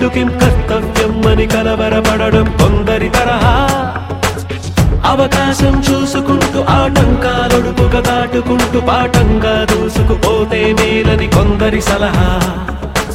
ఎందుకిం కర్తవ్యం అని కలవరపడడం కొందరి తరహా. అవకాశం చూసుకుంటూ ఆటంకాలొడుపుగా దాటుకుంటూ పాఠంగా దూసుకుపోతే మేలని కొందరి సలహా.